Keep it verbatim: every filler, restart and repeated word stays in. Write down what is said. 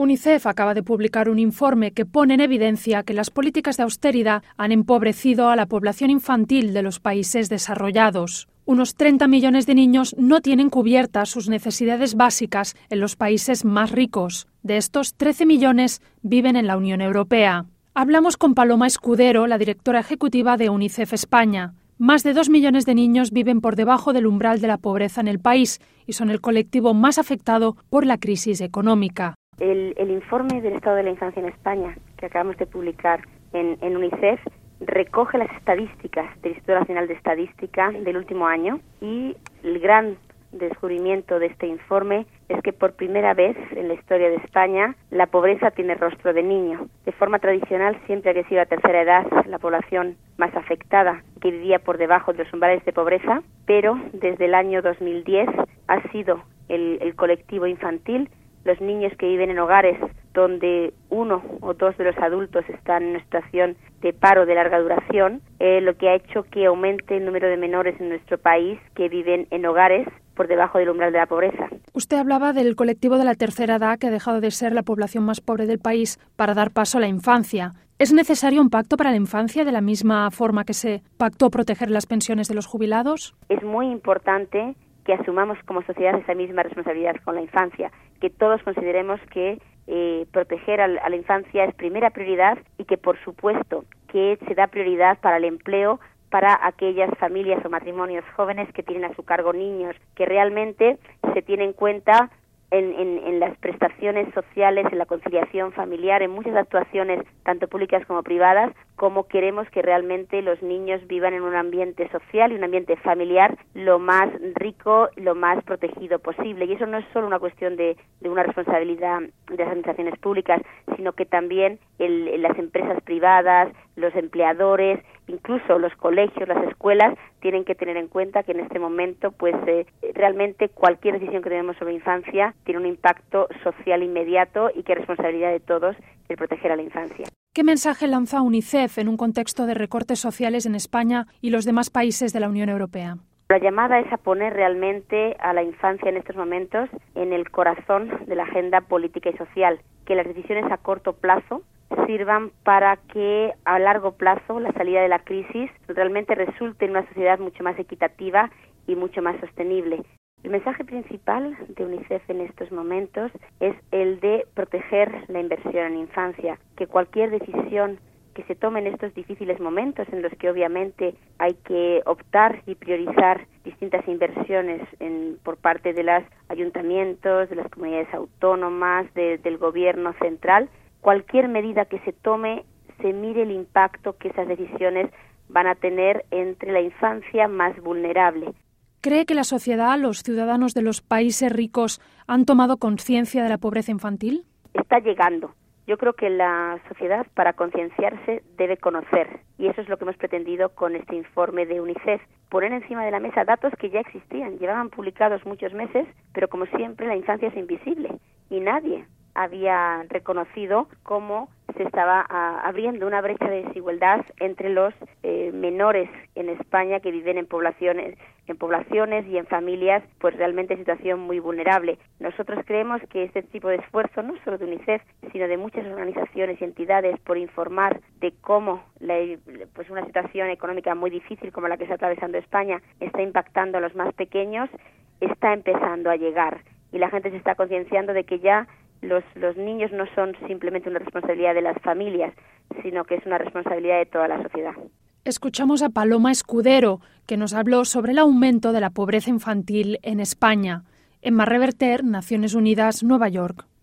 UNICEF acaba de publicar un informe que pone en evidencia que las políticas de austeridad han empobrecido a la población infantil de los países desarrollados. Unos treinta millones de niños no tienen cubiertas sus necesidades básicas en los países más ricos. De estos, trece millones viven en la Unión Europea. Hablamos con Paloma Escudero, la directora ejecutiva de UNICEF España. Más de dos millones de niños viven por debajo del umbral de la pobreza en el país y son el colectivo más afectado por la crisis económica. El, el informe del estado de la infancia en España, que acabamos de publicar en, en UNICEF, recoge las estadísticas del Instituto Nacional de Estadística del último año, y el gran descubrimiento de este informe es que por primera vez en la historia de España la pobreza tiene rostro de niño. De forma tradicional siempre había sido la tercera edad la población más afectada, que vivía por debajo de los umbrales de pobreza, pero desde el año dos mil diez ha sido el, el colectivo infantil, los niños que viven en hogares donde uno o dos de los adultos están en una situación de paro de larga duración, eh, lo que ha hecho que aumente el número de menores en nuestro país que viven en hogares por debajo del umbral de la pobreza. Usted hablaba del colectivo de la tercera edad, que ha dejado de ser la población más pobre del país para dar paso a la infancia. ¿Es necesario un pacto para la infancia de la misma forma que se pactó proteger las pensiones de los jubilados? Es muy importante que asumamos como sociedad esa misma responsabilidad con la infancia, que todos consideremos que eh, proteger a la infancia es primera prioridad y que, por supuesto, que se da prioridad para el empleo para aquellas familias o matrimonios jóvenes que tienen a su cargo niños, que realmente se tiene en cuenta en, en, en las prestaciones sociales, en la conciliación familiar, en muchas actuaciones, tanto públicas como privadas, como queremos que realmente los niños vivan en un ambiente social y un ambiente familiar lo más rico, lo más protegido posible. Y eso no es solo una cuestión de, de una responsabilidad de las administraciones públicas, sino que también el, las empresas privadas, los empleadores, incluso los colegios, las escuelas, tienen que tener en cuenta que en este momento, pues eh, realmente cualquier decisión que tenemos sobre infancia tiene un impacto social inmediato y que es responsabilidad de todos el proteger a la infancia. ¿Qué mensaje lanza UNICEF en un contexto de recortes sociales en España y los demás países de la Unión Europea? La llamada es a poner realmente a la infancia en estos momentos en el corazón de la agenda política y social, que las decisiones a corto plazo sirvan para que a largo plazo la salida de la crisis realmente resulte en una sociedad mucho más equitativa y mucho más sostenible. El mensaje principal de UNICEF en estos momentos es el de proteger la inversión en infancia, que cualquier decisión que se tome en estos difíciles momentos en los que obviamente hay que optar y priorizar distintas inversiones en, por parte de los ayuntamientos, de las comunidades autónomas, de, del gobierno central, cualquier medida que se tome, se mire el impacto que esas decisiones van a tener entre la infancia más vulnerable. ¿Cree que la sociedad, los ciudadanos de los países ricos, han tomado conciencia de la pobreza infantil? Está llegando. Yo creo que la sociedad, para concienciarse, debe conocer, y eso es lo que hemos pretendido con este informe de UNICEF, poner encima de la mesa datos que ya existían, llevaban publicados muchos meses, pero como siempre la infancia es invisible y nadie había reconocido cómo se estaba a, abriendo una brecha de desigualdad entre los eh, menores en España que viven en poblaciones, en poblaciones y en familias, pues realmente en situación muy vulnerable. Nosotros creemos que este tipo de esfuerzo, no solo de UNICEF, sino de muchas organizaciones y entidades, por informar de cómo la, pues una situación económica muy difícil como la que está atravesando España está impactando a los más pequeños, está empezando a llegar y la gente se está concienciando de que ya Los, los niños no son simplemente una responsabilidad de las familias, sino que es una responsabilidad de toda la sociedad. Escuchamos a Paloma Escudero, que nos habló sobre el aumento de la pobreza infantil en España. Emma Reverter, Naciones Unidas, Nueva York.